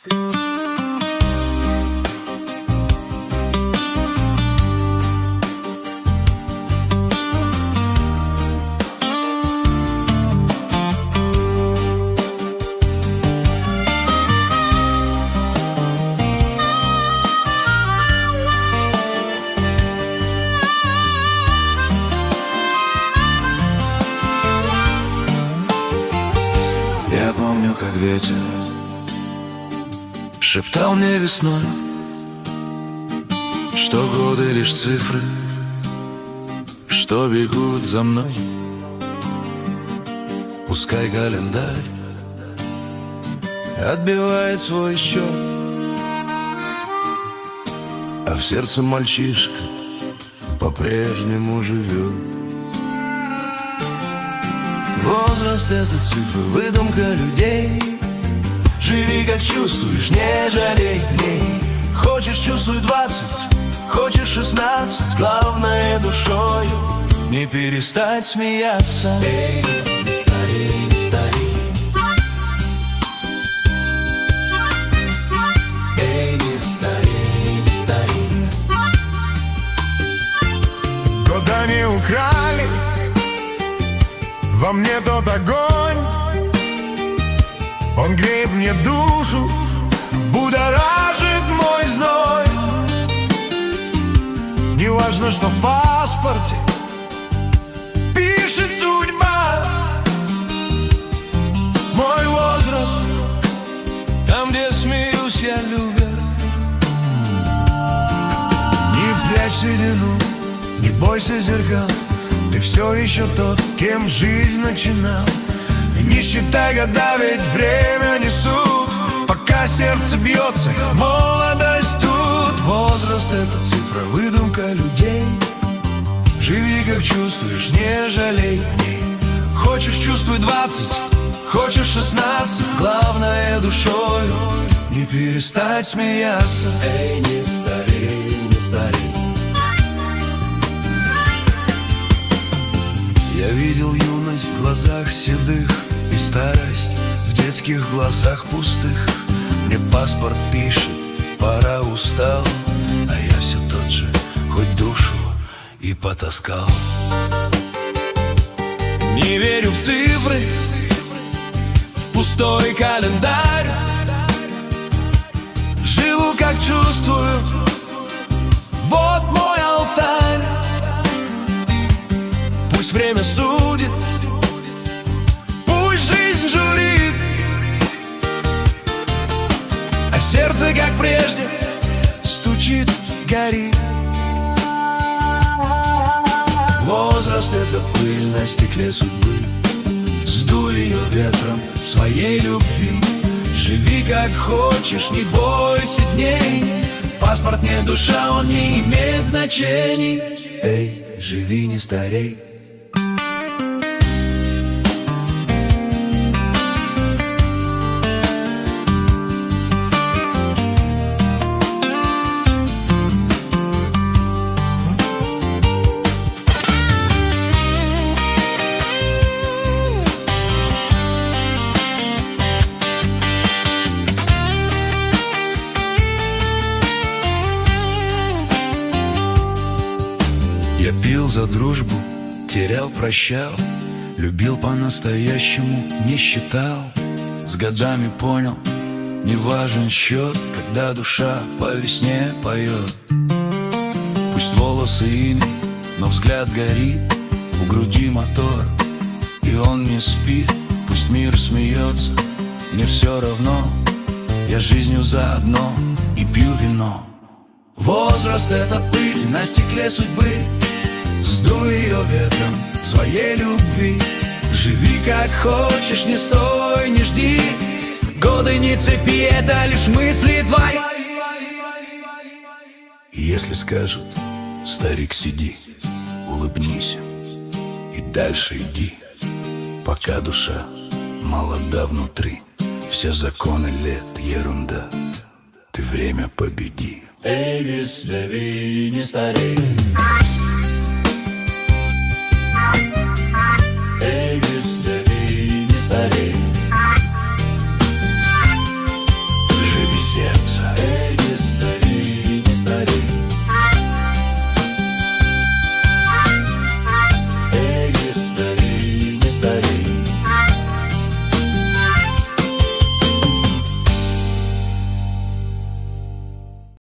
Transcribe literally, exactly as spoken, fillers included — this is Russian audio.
Я помню, как ветер шептал мне весной, что годы лишь цифры, что бегут за мной. Пускай календарь отбивает свой счет, а в сердце мальчишка по-прежнему живет. Возраст — это цифра, выдумка людей. Живи как чувствуешь, не жалей дней. Хочешь — чувствуй двадцать, хочешь — шестнадцать. Главное — душою не перестать смеяться. Эй, не старей, не старей. Эй, не старей, не старей. Года не украли во мне тот огонь, он греет мне душу, будоражит мой зной. Не важно, что в паспорте пишет судьба. Мой возраст, там, где смеюсь я, любя. Не прячь седину, не бойся зеркал. Ты все еще тот, кем жизнь начинал. И не считай года, ведь время не суд. Пока сердце бьется, молодость тут. Возраст — это цифра, выдумка людей. Живи как чувствуешь, не жалей дней. Хочешь — чувствуй двадцать, хочешь — шестнадцать. Главное — душою не перестать смеяться. Эй, не старей, не старей. Я видел юность в глазах седых и старость в детских глазах пустых. Мне паспорт пишет, пора, устал, а я все тот же, хоть душу и потаскал. Не верю в цифры, в пустой календарь. Живу как чувствую, вот мой алтарь. Пусть время судит, пусть жизнь журит, а сердце, как прежде, стучит, горит. Возраст — это пыль на стекле судьбы. Сдуй ее ветром своей любви. Живи как хочешь, не бойся дней. Паспорт не душа, он не имеет значений. Эй, живи, не старей. Я пил за дружбу, терял, прощал, любил по-настоящему, не считал. С годами понял, не важен счет, когда душа по весне поет. Пусть волосы иней, но взгляд горит, у груди мотор, и он не спит. Пусть мир смеется, мне все равно, я жизнью заодно и пью вино. Возраст — это пыль на стекле судьбы. Сдуй ее ветром своей любви. Живи как хочешь, не стой, не жди. Годы не цепи, это лишь мысли твои. И если скажут: старик, сиди, улыбнись и дальше иди, пока душа молода внутри. Все законы лет — ерунда, ты время победи. Эй, не старей, не старей. Эй, не старей, не старей.